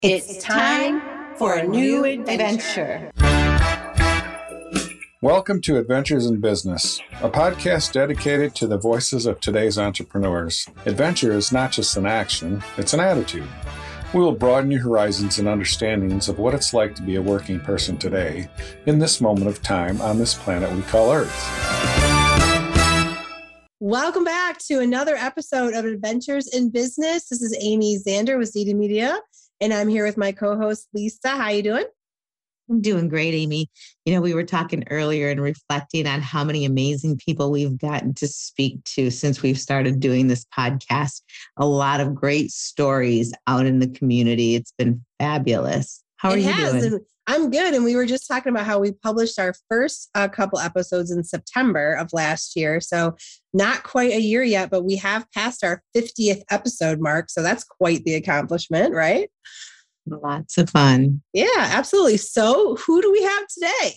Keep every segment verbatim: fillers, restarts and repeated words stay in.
It's time for a new adventure. Welcome to Adventures in Business, a podcast dedicated to the voices of today's entrepreneurs. Adventure is not just an action, it's an attitude. We will broaden your horizons and understandings of what it's like to be a working person today, in this moment of time on this planet we call Earth. Welcome back to another episode of Adventures in Business. This is Amy Zander with Z D Media, and I'm here with my co-host, Lisa. How you doing? I'm doing great, Amy. You know, we were talking earlier and reflecting on how many amazing people we've gotten to speak to since we've started doing this podcast. A lot of great stories out in the community. It's been fabulous. How are it you has, doing? And I'm good. And we were just talking about how we published our first uh, couple episodes in September of last year. So not quite a year yet, but we have passed our fiftieth episode mark. So that's quite the accomplishment, right? Lots of fun. Yeah, absolutely. So who do we have today?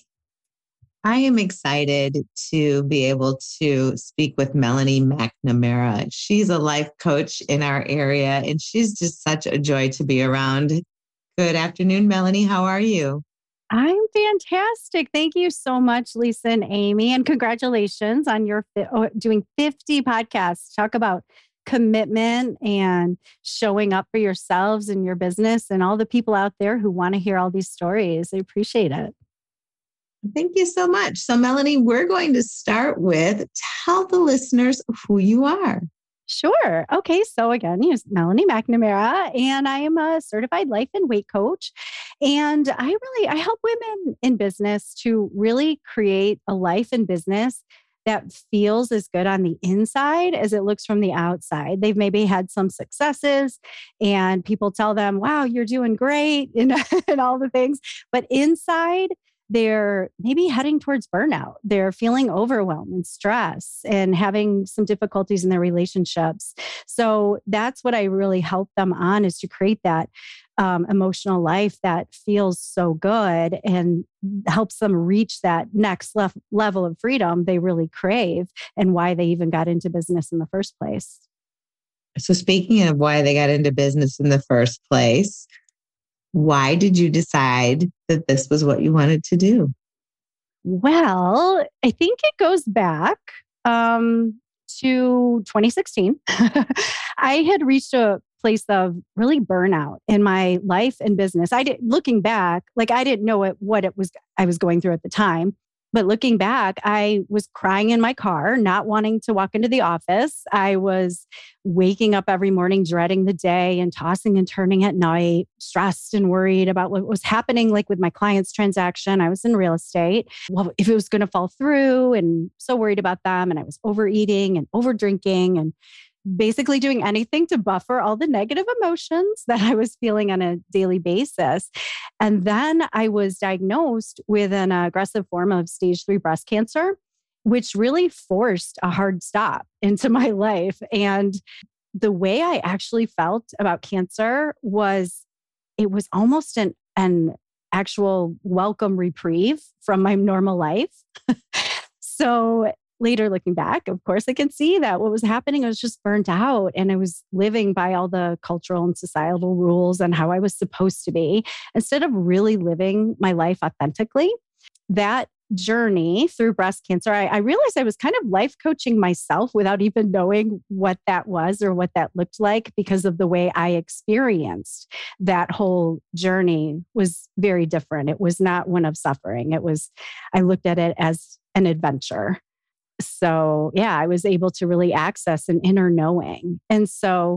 I am excited to be able to speak with Melanie McNamara. She's a life coach in our area, and she's just such a joy to be around. Good afternoon, Melanie. How are you? I'm fantastic. Thank you so much, Lisa and Amy, and congratulations on your fi- doing fifty podcasts. Talk about commitment and showing up for yourselves and your business and all the people out there who want to hear all these stories. I appreciate it. Thank you so much. So, Melanie, we're going to start with tell the listeners who you are. Sure. Okay. So again, here's Melanie McNamara, and I am a certified life and weight coach. And I really, I help women in business to really create a life and business that feels as good on the inside as it looks from the outside. They've maybe had some successes and people tell them, wow, you're doing great and, and all the things. But inside, they're maybe heading towards burnout. They're feeling overwhelmed and stress and having some difficulties in their relationships. So that's what I really help them on, is to create that um, emotional life that feels so good and helps them reach that next lef- level of freedom they really crave, and why they even got into business in the first place. So speaking of why they got into business in the first place, why did you decide that this was what you wanted to do? Well, I think it goes back um, to twenty sixteen. I had reached a place of really burnout in my life and business. I did, looking back, like I didn't know it, what it was I was going through at the time. But looking back, I was crying in my car, not wanting to walk into the office. I was waking up every morning, dreading the day and tossing and turning at night, stressed and worried about what was happening, like with my client's transaction. I was in real estate. Well, if it was going to fall through, and so worried about them. And I was overeating and over drinking and basically doing anything to buffer all the negative emotions that I was feeling on a daily basis. And then I was diagnosed with an aggressive form of stage three breast cancer, which really forced a hard stop into my life. And the way I actually felt about cancer was, it was almost an, an actual welcome reprieve from my normal life. So later, looking back, of course, I can see that what was happening, I was just burnt out, and I was living by all the cultural and societal rules and how I was supposed to be, instead of really living my life authentically. That journey through breast cancer, I, I realized I was kind of life coaching myself without even knowing what that was or what that looked like, because of the way I experienced that whole journey was very different. It was not one of suffering. It was, I looked at it as an adventure. So yeah, I was able to really access an inner knowing. And so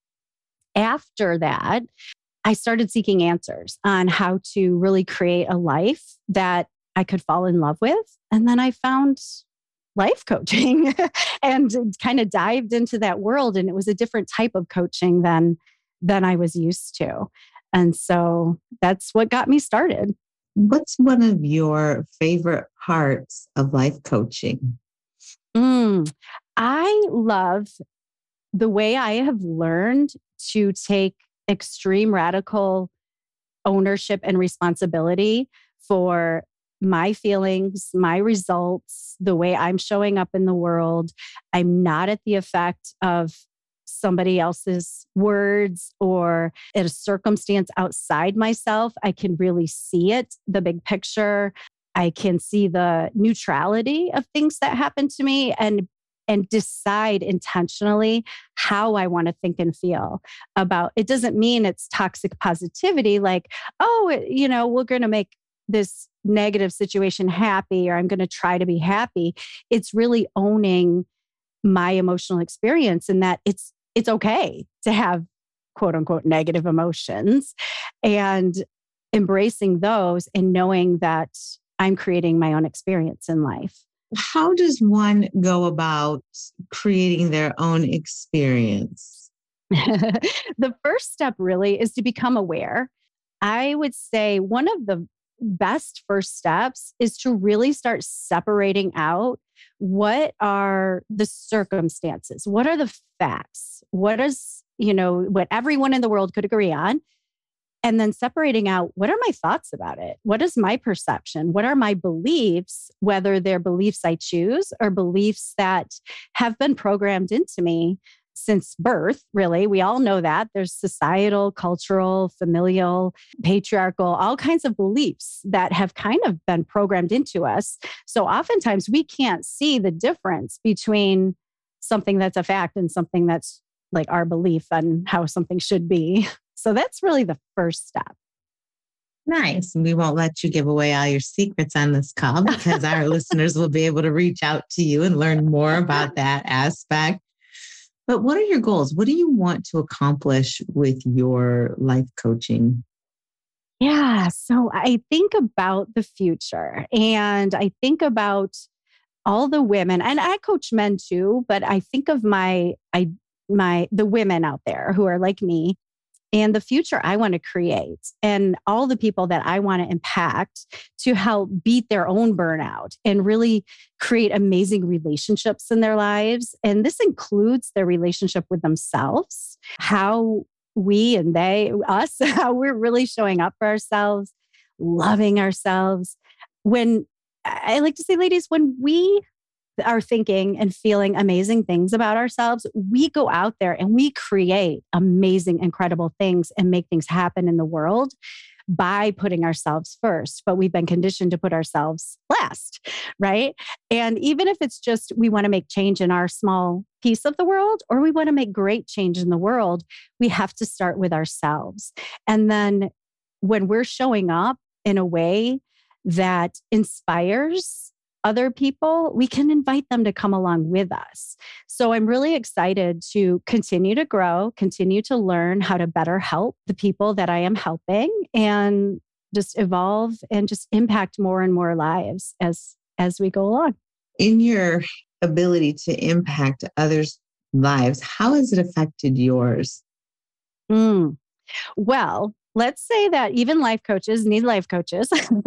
after that, I started seeking answers on how to really create a life that I could fall in love with. And then I found life coaching and kind of dived into that world. And it was a different type of coaching than, than I was used to. And so that's what got me started. What's one of your favorite parts of life coaching? Mm, I love the way I have learned to take extreme radical ownership and responsibility for my feelings, my results, the way I'm showing up in the world. I'm not at the effect of somebody else's words or at a circumstance outside myself. I can really see it, the big picture. I can see the neutrality of things that happen to me and and decide intentionally how I want to think and feel about. It doesn't mean it's toxic positivity, like, oh, it, you know, we're going to make this negative situation happy, or I'm going to try to be happy. It's really owning my emotional experience and that it's it's okay to have quote unquote negative emotions and embracing those and knowing that I'm creating my own experience in life. How does one go about creating their own experience? The first step really is to become aware. I would say one of the best first steps is to really start separating out what are the circumstances, what are the facts, what is, you know, what everyone in the world could agree on. And then separating out what are my thoughts about it? What is my perception? What are my beliefs, whether they're beliefs I choose or beliefs that have been programmed into me since birth, really. We all know that. There's societal, cultural, familial, patriarchal, all kinds of beliefs that have kind of been programmed into us. So oftentimes we can't see the difference between something that's a fact and something that's like our belief on how something should be. So that's really the first step. Nice. We won't let you give away all your secrets on this call because our listeners will be able to reach out to you and learn more about that aspect. But what are your goals? What do you want to accomplish with your life coaching? Yeah. So I think about the future and I think about all the women, and I coach men too, but I think of my, I, my, the women out there who are like me and the future I want to create and all the people that I want to impact to help beat their own burnout and really create amazing relationships in their lives. And this includes their relationship with themselves, how we and they, us, how we're really showing up for ourselves, loving ourselves. When I like to say, ladies, when we are thinking and feeling amazing things about ourselves, we go out there and we create amazing, incredible things and make things happen in the world by putting ourselves first. But we've been conditioned to put ourselves last, right? And even if it's just we want to make change in our small piece of the world, or we want to make great change in the world, we have to start with ourselves. And then when we're showing up in a way that inspires other people, we can invite them to come along with us. So I'm really excited to continue to grow, continue to learn how to better help the people that I am helping and just evolve and just impact more and more lives as, as we go along. In your ability to impact others' lives, how has it affected yours? Mm. Well, let's say that even life coaches need life coaches.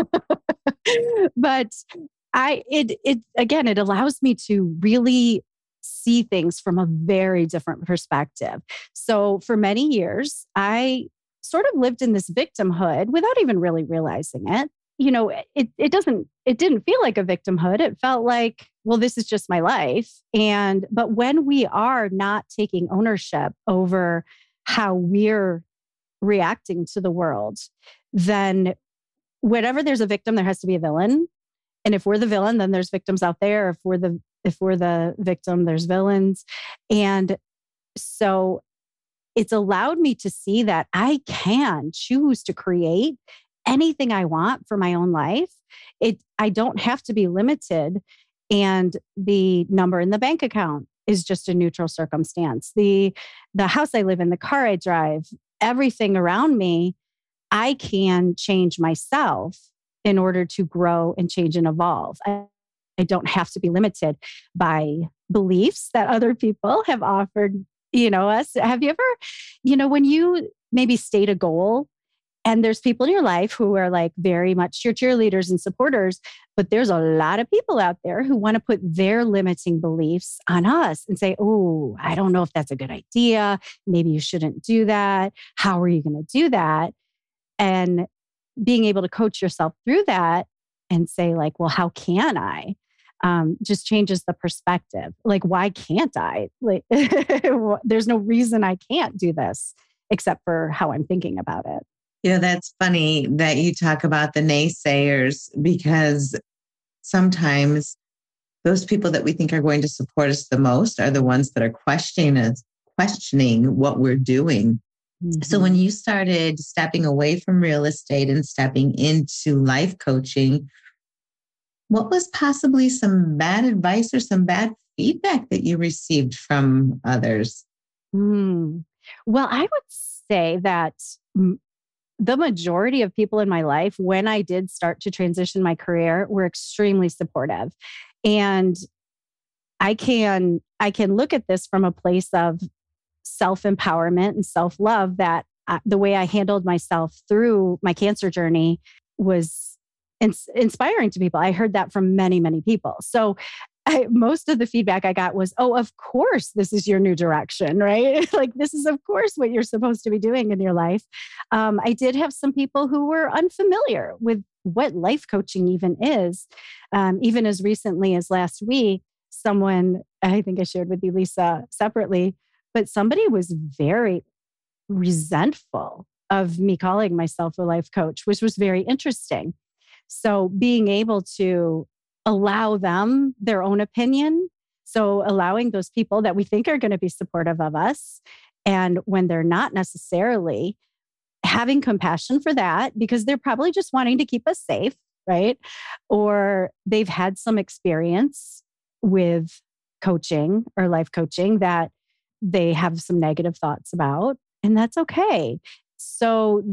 But I, it, it, again, it allows me to really see things from a very different perspective. So for many years, I sort of lived in this victimhood without even really realizing it. You know, it, it doesn't, it didn't feel like a victimhood. It felt like, well, this is just my life. And, but when we are not taking ownership over how we're reacting to the world, then whenever there's a victim, there has to be a villain. And if we're the villain, then there's victims out there. If we're the if we're the victim, there's villains. And so it's allowed me to see that I can choose to create anything I want for my own life. It I don't have to be limited. And the number in the bank account is just a neutral circumstance. The the house I live in, the car I drive, everything around me, I can change myself in order to grow and change and evolve. I, I don't have to be limited by beliefs that other people have offered, you know, us. Have you ever, you know, when you maybe state a goal and there's people in your life who are like very much your cheerleaders and supporters, but there's a lot of people out there who want to put their limiting beliefs on us and say, oh, I don't know if that's a good idea. Maybe you shouldn't do that. How are you going to do that? And being able to coach yourself through that and say like, well, how can I? um, just changes the perspective. Like, why can't I? Like, there's no reason I can't do this except for how I'm thinking about it. You know, that's funny that you talk about the naysayers, because sometimes those people that we think are going to support us the most are the ones that are questioning us, questioning what we're doing. Mm-hmm. So when you started stepping away from real estate and stepping into life coaching, what was possibly some bad advice or some bad feedback that you received from others? Mm. Well, I would say that m- the majority of people in my life, when I did start to transition my career, were extremely supportive. And I can, I can look at this from a place of self-empowerment and self-love, that I, the way I handled myself through my cancer journey was ins- inspiring to people. I heard that from many, many people. So I, most of the feedback I got was, oh, of course, this is your new direction, right? Like, this is, of course, what you're supposed to be doing in your life. Um, I did have some people who were unfamiliar with what life coaching even is. Um, even as recently as last week, someone, I think I shared with you, Lisa, separately, but somebody was very resentful of me calling myself a life coach, which was very interesting. So being able to allow them their own opinion. So allowing those people that we think are going to be supportive of us, and when they're not necessarily, having compassion for that, because they're probably just wanting to keep us safe, right? Or they've had some experience with coaching or life coaching that they have some negative thoughts about, and that's okay. So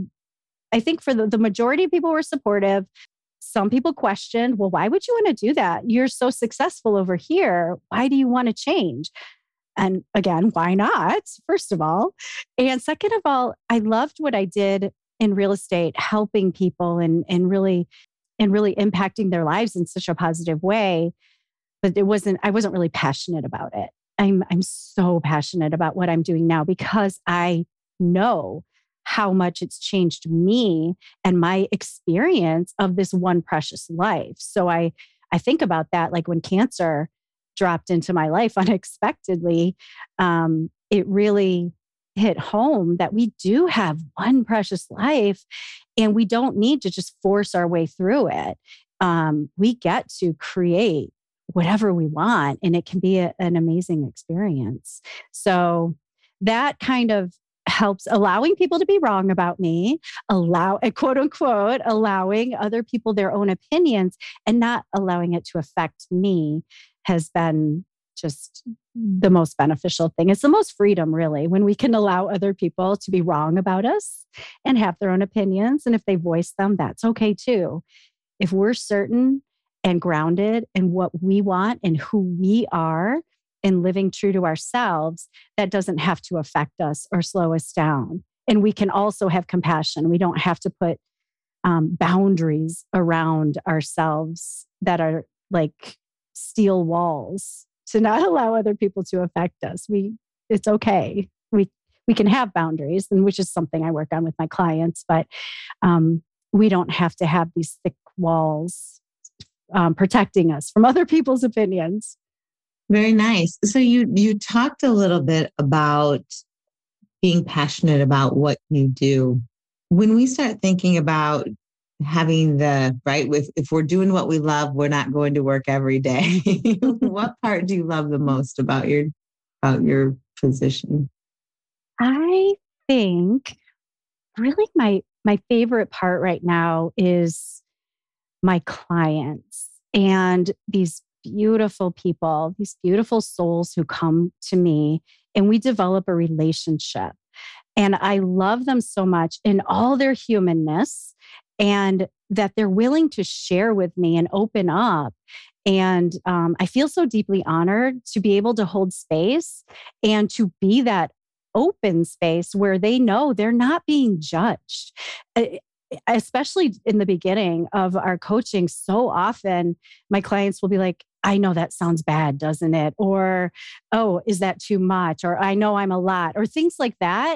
I think for the, the majority of people were supportive. Some people questioned, well, why would you want to do that? You're so successful over here. Why do you want to change? And again, why not? First of all. And second of all, I loved what I did in real estate, helping people and, and really, and really impacting their lives in such a positive way. But it wasn't, I wasn't really passionate about it. I'm, I'm so passionate about what I'm doing now because I know how much it's changed me and my experience of this one precious life. So I, I think about that, like when cancer dropped into my life unexpectedly, um, it really hit home that we do have one precious life and we don't need to just force our way through it. Um, we get to create whatever we want, and it can be a, an amazing experience. So that kind of helps, allowing people to be wrong about me, allow, quote unquote, allowing other people their own opinions and not allowing it to affect me has been just the most beneficial thing. It's the most freedom, really, when we can allow other people to be wrong about us and have their own opinions. And if they voice them, that's okay too. If we're certain and grounded in what we want and who we are, and living true to ourselves, that doesn't have to affect us or slow us down. And we can also have compassion. We don't have to put um, boundaries around ourselves that are like steel walls to not allow other people to affect us. We, it's okay. We we can have boundaries, and which is something I work on with my clients. But um, we don't have to have these thick walls um, protecting us from other people's opinions. Very nice. So you you talked a little bit about being passionate about what you do. When we start thinking about having the, right, if, if we're doing what we love, we're not going to work every day. What part do you love the most about your about your position? I think really my my favorite part right now is my clients and these beautiful people, these beautiful souls who come to me, and we develop a relationship. And I love them so much in all their humanness, and that they're willing to share with me and open up. And um, I feel so deeply honored to be able to hold space and to be that open space where they know they're not being judged. Especially in the beginning of our coaching, so often my clients will be like, I know that sounds bad, doesn't it? Or, oh, is that too much? Or I know I'm a lot, or things like that.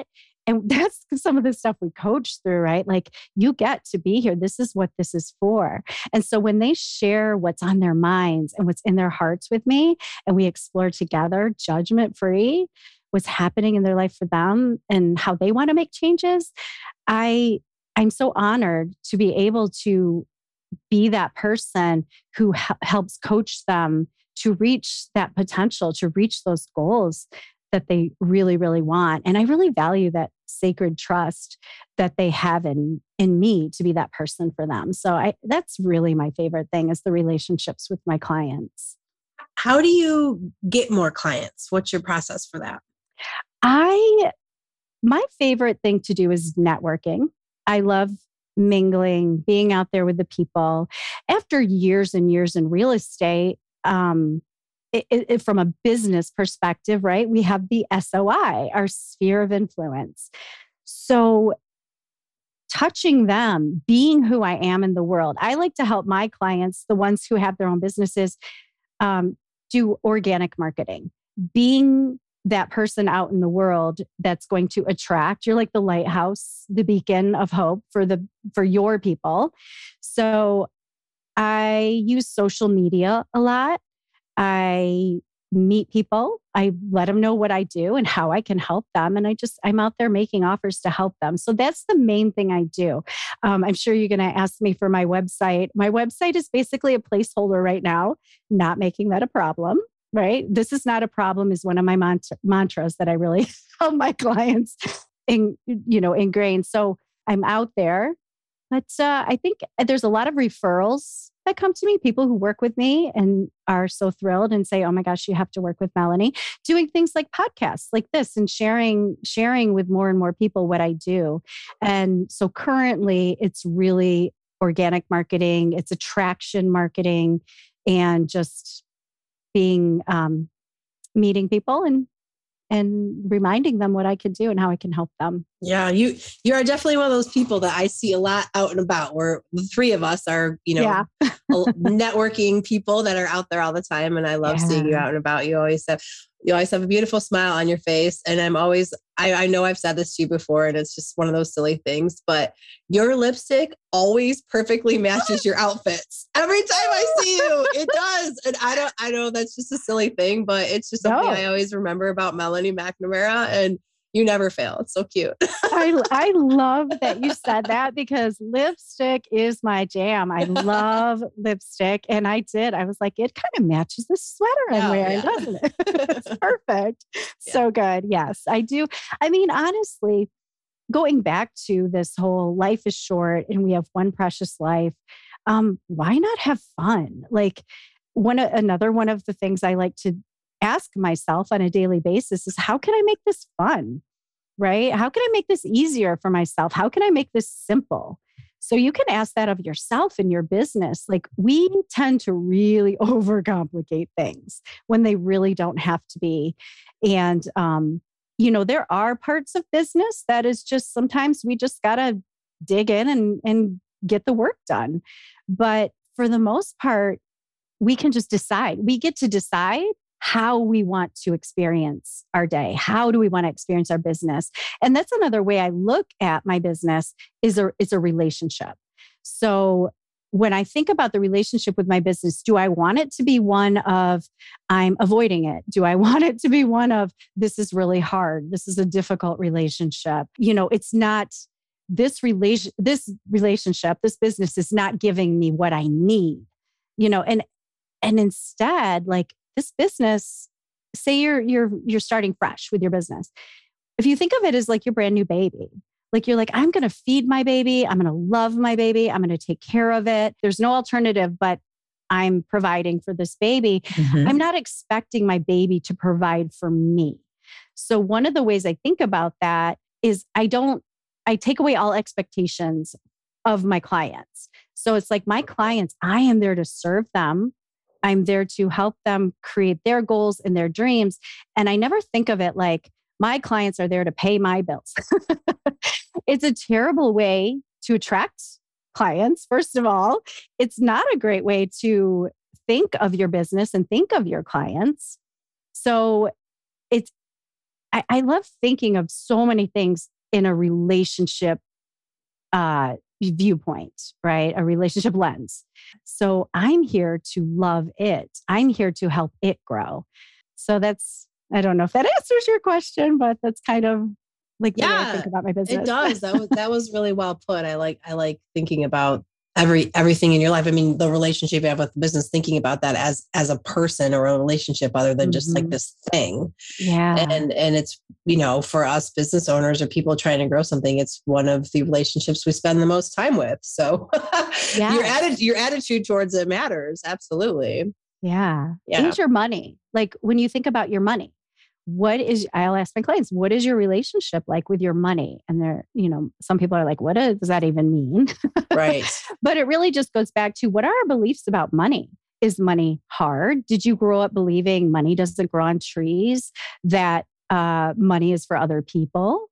And that's some of the stuff we coach through, right? Like, you get to be here. This is what this is for. And so when they share what's on their minds and what's in their hearts with me, and we explore together, judgment free, what's happening in their life for them and how they want to make changes, I, I'm so honored to be able to be that person who h- helps coach them to reach that potential, to reach those goals that they really, really want. And I really value that sacred trust that they have in, in me to be that person for them. So I, that's really my favorite thing, is the relationships with my clients. How do you get more clients? What's your process for that? I, my favorite thing to do is networking. I love mingling, being out there with the people. After years and years in real estate, um, It, it, from a business perspective, right? We have the S O I, our sphere of influence. So touching them, being who I am in the world. I like to help my clients, the ones who have their own businesses, um, do organic marketing, being that person out in the world that's going to attract. You're like the lighthouse, the beacon of hope for the for your people. So I use social media a lot. I meet people. I let them know what I do and how I can help them. And I just, I'm out there making offers to help them. So that's the main thing I do. Um, I'm sure you're going to ask me for my website. My website is basically a placeholder right now, not making that a problem, right? This is not a problem is one of my mant- mantras that I really help my clients in, you know, ingrain. So I'm out there. But uh, I think there's a lot of referrals that come to me, people who work with me and are so thrilled and say, oh my gosh, you have to work with Melanie, doing things like podcasts like this and sharing, sharing with more and more people what I do. And so currently it's really organic marketing, it's attraction marketing, and just being, um, meeting people and and reminding them what I can do and how I can help them. Yeah, you you are definitely one of those people that I see a lot out and about, where the three of us are, you know, yeah. networking people that are out there all the time. And I love yeah. seeing you out and about. You always have you always have a beautiful smile on your face. And I'm always, I, I know I've said this to you before, and it's just one of those silly things, but your lipstick always perfectly matches your outfits. Every time I see you, it does. And I don't, I know that's just a silly thing, but it's just something no. I always remember about Melanie McNamara, and you never fail. It's so cute. I, I love that you said that, because lipstick is my jam. I love lipstick. And I did. I was like, it kind of matches the sweater I'm oh, wearing, yeah. doesn't it? It's perfect. Yeah. So good. Yes, I do. I mean, honestly, going back to this whole life is short and we have one precious life. Um, why not have fun? Like one, another one of the things I like to ask myself on a daily basis is, how can I make this fun? Right? How can I make this easier for myself? How can I make this simple? So you can ask that of yourself in your business. Like, we tend to really overcomplicate things when they really don't have to be. And, um, you know, there are parts of business that is just, sometimes we just got to dig in and, and get the work done. But for the most part, we can just decide. We get to decide how we want to experience our day. How do we want to experience our business? And that's another way I look at my business, is a, it's a relationship. So when I think about the relationship with my business, do I want it to be one of, I'm avoiding it? Do I want it to be one of, this is really hard, this is a difficult relationship? You know, it's not, this relation, this relationship, this business is not giving me what I need, you know, and, and instead, like, this business, say you're you're you're starting fresh with your business. If you think of it as like your brand new baby, like you're like, I'm going to feed my baby, I'm going to love my baby, I'm going to take care of it. There's no alternative, but I'm providing for this baby. Mm-hmm. I'm not expecting my baby to provide for me. So one of the ways I think about that is I don't, I take away all expectations of my clients. So it's like, my clients, I am there to serve them. I'm there to help them create their goals and their dreams. And I never think of it like my clients are there to pay my bills. It's a terrible way to attract clients. First of all, it's not a great way to think of your business and think of your clients. So it's, I, I love thinking of so many things in a relationship uh, viewpoint, right? A relationship lens. So I'm here to love it. I'm here to help it grow. So that's, I don't know if that answers your question, but that's kind of like the way I think about my business. It does. That was, that was really well put. I like, I like thinking about every, everything in your life. I mean, the relationship you have with the business, thinking about that as, as a person or a relationship other than mm-hmm. just like this thing. Yeah. And, and it's, you know, for us business owners or people trying to grow something, it's one of the relationships we spend the most time with. So yes. your attitude, your attitude towards it matters. Absolutely. Yeah. Yeah. And your money. Like when you think about your money, what is, I'll ask my clients, what is your relationship like with your money? And they're, you know, some people are like, what does that even mean? Right. But it really just goes back to what are our beliefs about money? Is money hard? Did you grow up believing money doesn't grow on trees? That uh, money is for other people?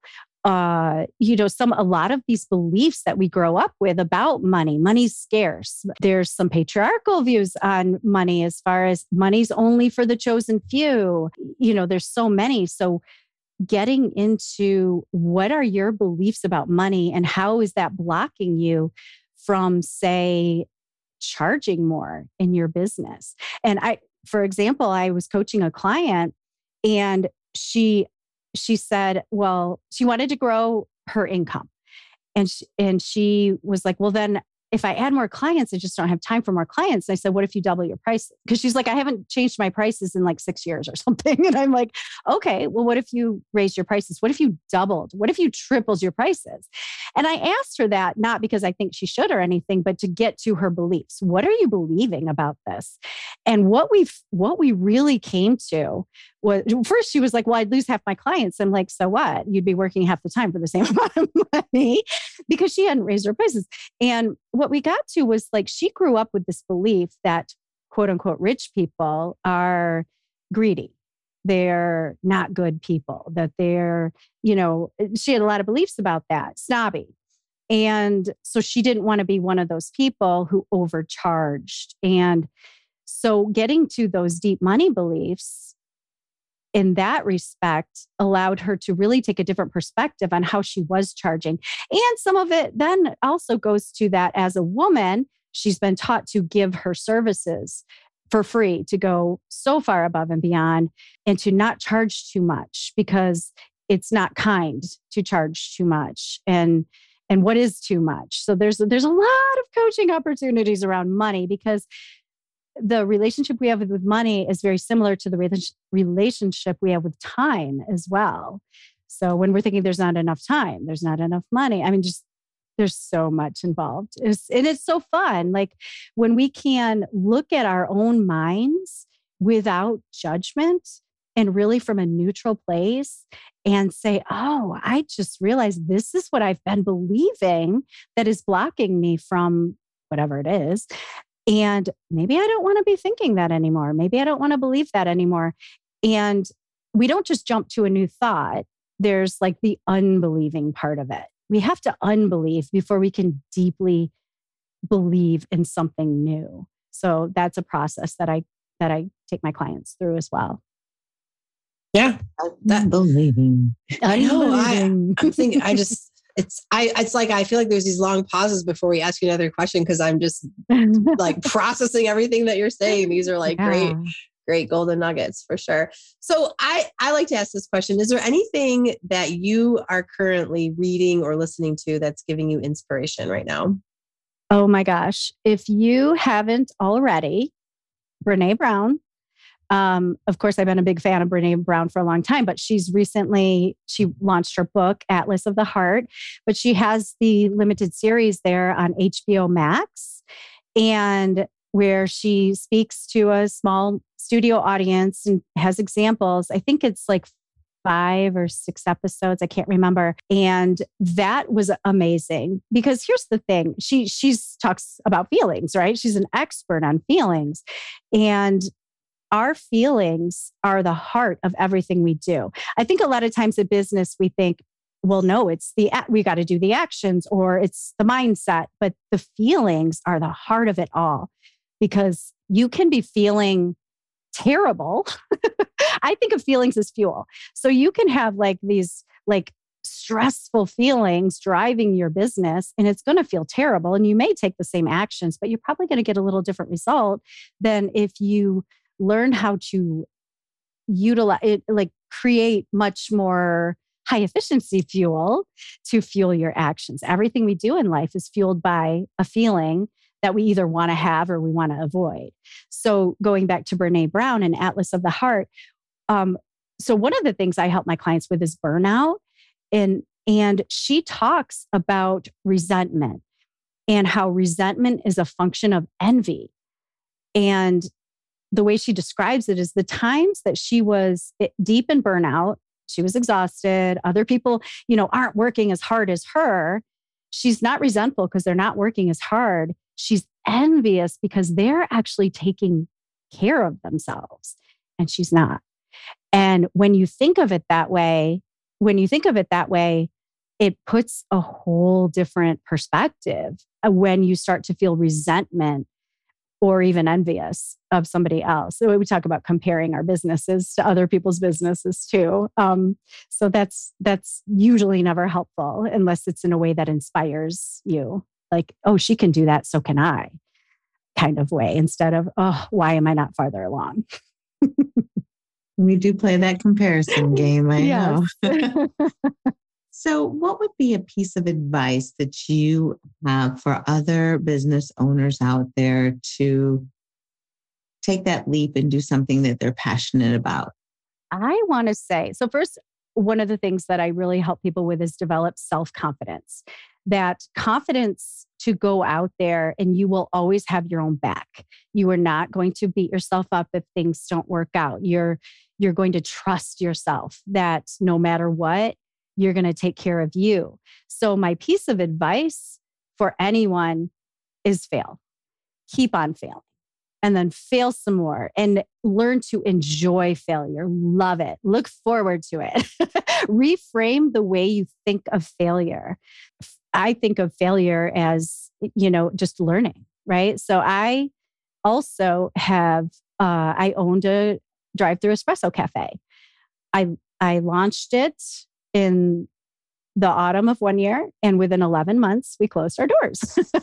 Uh, you know, some, a lot of these beliefs that we grow up with about money, money's scarce. There's some patriarchal views on money as far as money's only for the chosen few. You know, there's so many. So getting into what are your beliefs about money and how is that blocking you from, say, charging more in your business? And I, for example, I was coaching a client and she She said, well, she wanted to grow her income. And she, and she was like, well, then if I add more clients, I just don't have time for more clients. And I said, what if you double your prices? Because she's like, I haven't changed my prices in like six years or something. And I'm like, okay, well, what if you raised your prices? What if you doubled? What if you tripled your prices? And I asked her that, not because I think she should or anything, but to get to her beliefs. What are you believing about this? And what we what we really came to was, first she was like, well, I'd lose half my clients. I'm like, so what? You'd be working half the time for the same amount of money, because she hadn't raised her prices. And what we got to was like, she grew up with this belief that quote unquote rich people are greedy. They're not good people, that they're, you know, she had a lot of beliefs about that, snobby. And so she didn't want to be one of those people who overcharged. And so getting to those deep money beliefs in that respect allowed her to really take a different perspective on how she was charging. And some of it then also goes to that as a woman, she's been taught to give her services for free, to go so far above and beyond and to not charge too much, because it's not kind to charge too much. And and what is too much? So there's there's a lot of coaching opportunities around money, because the relationship we have with, with money is very similar to the re- relationship we have with time as well. So when we're thinking there's not enough time, there's not enough money, I mean, just there's so much involved. It's, and it's so fun. Like when we can look at our own minds without judgment and really from a neutral place and say, oh, I just realized this is what I've been believing that is blocking me from whatever it is. And maybe I don't want to be thinking that anymore. Maybe I don't want to believe that anymore. And we don't just jump to a new thought. There's like the unbelieving part of it. We have to unbelieve before we can deeply believe in something new. So that's a process that I that I take my clients through as well. Yeah, that believing. I know. I, I'm thinking. I just. It's I. It's like I feel like there's these long pauses before we ask you another question, because I'm just like processing everything that you're saying. These are like yeah. great, great golden nuggets for sure. So I I like to ask this question: is there anything that you are currently reading or listening to that's giving you inspiration right now? Oh my gosh! If you haven't already, Brené Brown. Um, of course, I've been a big fan of Brené Brown for a long time, but she's recently, she launched her book, Atlas of the Heart, but she has the limited series there on H B O Max, and where she speaks to a small studio audience and has examples. I think it's like five or six episodes. I can't remember. And that was amazing, because here's the thing. She, she's talks about feelings, right? She's an expert on feelings, and our feelings are the heart of everything we do. I think a lot of times in business, we think, well, no, it's the, we got to do the actions or it's the mindset, but the feelings are the heart of it all, because you can be feeling terrible. I think of feelings as fuel. So you can have like these like stressful feelings driving your business, and it's going to feel terrible. And you may take the same actions, but you're probably going to get a little different result than if you learn how to utilize it, like create much more high efficiency fuel to fuel your actions. Everything we do in life is fueled by a feeling that we either want to have or we want to avoid. So going back to Brene Brown and Atlas of the Heart, um, so one of the things I help my clients with is burnout. And, and she talks about resentment and how resentment is a function of envy. And the way she describes it is the times that she was deep in burnout, she was exhausted, other people, you know, aren't working as hard as her. She's not resentful because they're not working as hard. She's envious because they're actually taking care of themselves and she's not. And when you think of it that way, when you think of it that way, it puts a whole different perspective when you start to feel resentment or even envious of somebody else. So we talk about comparing our businesses to other people's businesses too. Um, so that's that's usually never helpful unless it's in a way that inspires you. Like, oh, she can do that, so can I, kind of way, instead of, oh, why am I not farther along? We do play that comparison game, I Yes. know. So what would be a piece of advice that you have for other business owners out there to take that leap and do something that they're passionate about? I want to say, so first, one of the things that I really help people with is develop self-confidence. That confidence to go out there and you will always have your own back. You are not going to beat yourself up if things don't work out. You're, you're going to trust yourself that no matter what, you're going to take care of you. So my piece of advice for anyone is fail. Keep on failing. And then fail some more and learn to enjoy failure. Love it. Look forward to it. Reframe the way you think of failure. I think of failure as, you know, just learning, right? So I also have, uh, I owned a drive-through espresso cafe. I, I launched it in the autumn of one year, and within eleven months, we closed our doors.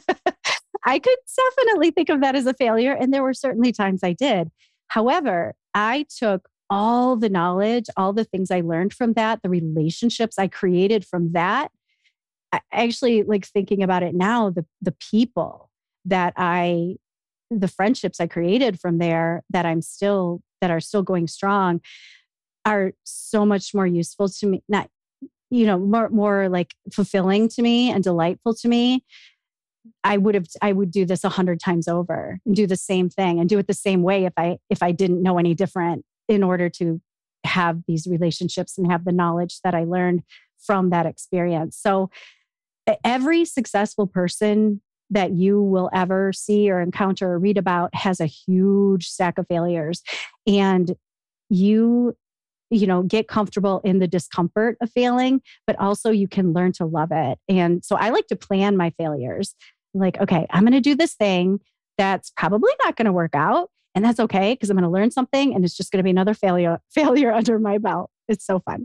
I could definitely think of that as a failure, and there were certainly times I did. However, I took all the knowledge, all the things I learned from that, the relationships I created from that. I actually, like thinking about it now, the the people that I, the friendships I created from there that I'm still, that are still going strong, are so much more useful to me. Not, you know, more more like fulfilling to me and delightful to me. I would have, I would do this a hundred times over and do the same thing and do it the same way if I, if I didn't know any different, in order to have these relationships and have the knowledge that I learned from that experience. So every successful person that you will ever see or encounter or read about has a huge stack of failures, and you you know, get comfortable in the discomfort of failing, but also you can learn to love it. And so I like to plan my failures. Like, okay, I'm going to do this thing that's probably not going to work out. And that's okay, because I'm going to learn something and it's just going to be another failure, failure under my belt. It's so fun.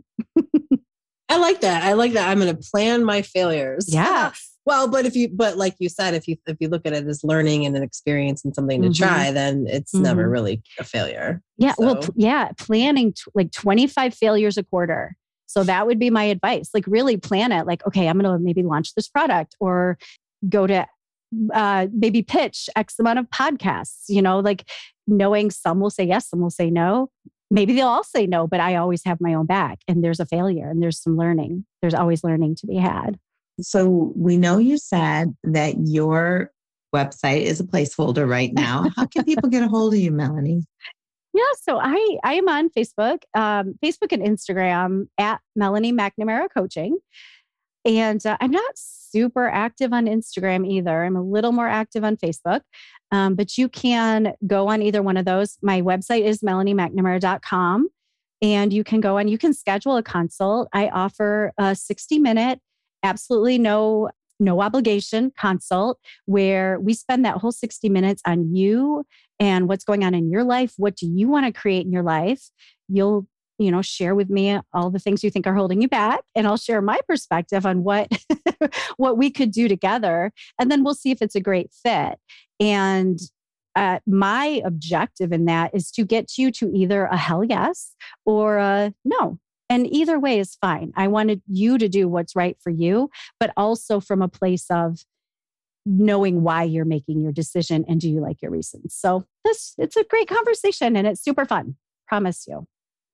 I like that. I like that. I'm going to plan my failures. Yeah. Well, but if you, but like you said, if you, if you look at it as learning and an experience and something to mm-hmm. try, then it's mm-hmm. never really a failure. Yeah. So. Well, p- yeah. Planning t- like twenty-five failures a quarter. So that would be my advice. Like really plan it. Like, okay, I'm going to maybe launch this product or go to uh, maybe pitch X amount of podcasts, you know, like knowing some will say yes, some will say no. Maybe they'll all say no, but I always have my own back, and there's a failure and there's some learning. There's always learning to be had. So we know you said that your website is a placeholder right now. How can people get a hold of you, Melanie? Yeah, so I, I am on Facebook, um, Facebook and Instagram at Melanie McNamara Coaching. And uh, I'm not super active on Instagram either. I'm a little more active on Facebook, um, but you can go on either one of those. My website is melanie mcnamara dot com, and you can go and you can schedule a consult. I offer a sixty minute, absolutely no, no obligation consult where we spend that whole sixty minutes on you and what's going on in your life. What do you want to create in your life? You'll you know, share with me all the things you think are holding you back, and I'll share my perspective on what what we could do together, and then we'll see if it's a great fit. And uh, my objective in that is to get you to either a hell yes or a no. And either way is fine. I wanted you to do what's right for you, but also from a place of knowing why you're making your decision and do you like your reasons. So this, it's a great conversation and it's super fun. Promise you.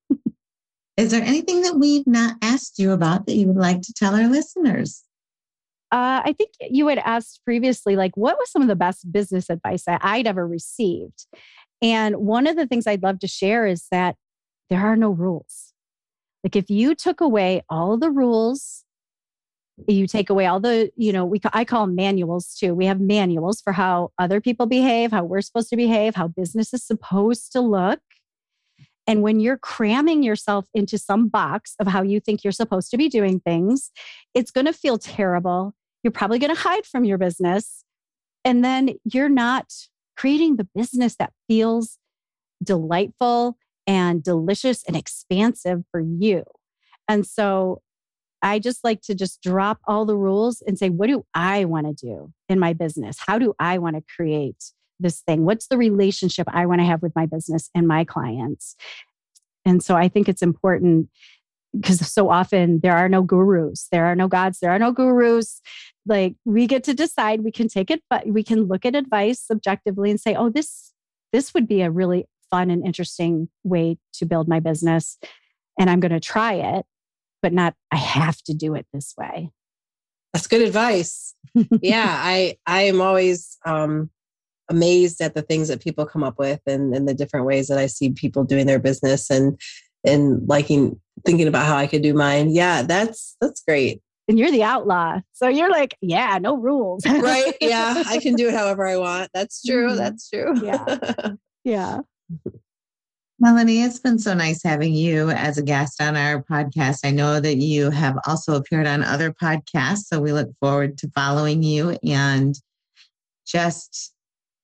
Is there anything that we've not asked you about that you would like to tell our listeners? Uh, I think you had asked previously, like, what was some of the best business advice that I'd ever received? And one of the things I'd love to share is that there are no rules. Like, if you took away all the rules, you take away all the, you know, we I call them manuals too. We have manuals for how other people behave, how we're supposed to behave, how business is supposed to look. And when you're cramming yourself into some box of how you think you're supposed to be doing things, it's going to feel terrible. You're probably going to hide from your business. And then you're not creating the business that feels delightful and delicious and expansive for you. And so I just like to just drop all the rules and say, what do I want to do in my business? How do I want to create this thing? What's the relationship I want to have with my business and my clients? And so I think it's important because so often there are no gurus, there are no gods, there are no gurus. Like, we get to decide, we can take it, but we can look at advice objectively and say, oh, this, this would be a really fun and interesting way to build my business. And I'm going to try it, but not, I have to do it this way. That's good advice. Yeah. I, I am always, um, amazed at the things that people come up with and, and the different ways that I see people doing their business and, and liking, thinking about how I could do mine. Yeah, that's, that's great. And you're the outlaw. So you're like, yeah, no rules. Right. Yeah. I can do it however I want. That's true. Mm-hmm. That's true. Yeah. Yeah. Melanie, it's been so nice having you as a guest on our podcast. I know that you have also appeared on other podcasts, so we look forward to following you and just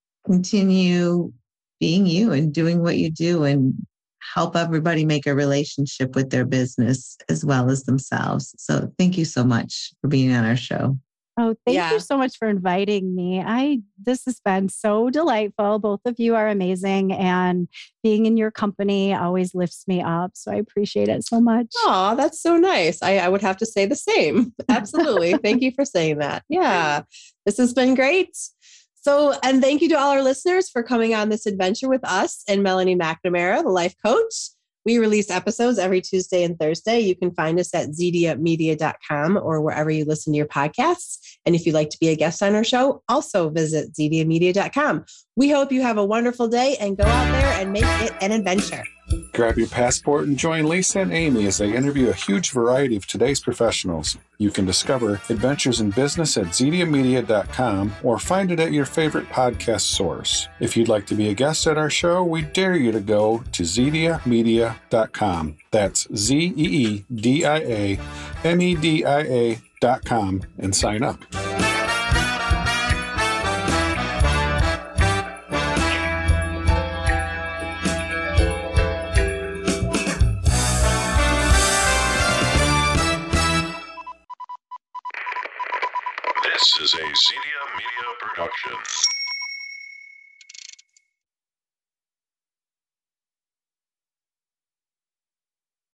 continue being you and doing what you do and help everybody make a relationship with their business as well as themselves. So thank you so much for being on our show. Oh, thank yeah. you so much for inviting me. I this has been so delightful. Both of you are amazing, and being in your company always lifts me up. So I appreciate it so much. Oh, that's so nice. I, I would have to say the same. Absolutely. Thank you for saying that. Yeah, this has been great. So, and thank you to all our listeners for coming on this adventure with us and Melanie McNamara, the life coach. We release episodes every Tuesday and Thursday. You can find us at zedia media dot com or wherever you listen to your podcasts. And if you'd like to be a guest on our show, also visit zedia media dot com. We hope you have a wonderful day and go out there and make it an adventure. Grab your passport and join Lisa and Amy as they interview a huge variety of today's professionals. You can discover Adventures in Business at zedia media dot com or find it at your favorite podcast source. If you'd like to be a guest at our show, we dare you to go to zedia media dot com. That's Z E E D I A M E D I A dot com and sign up. This is a Zedia Media production.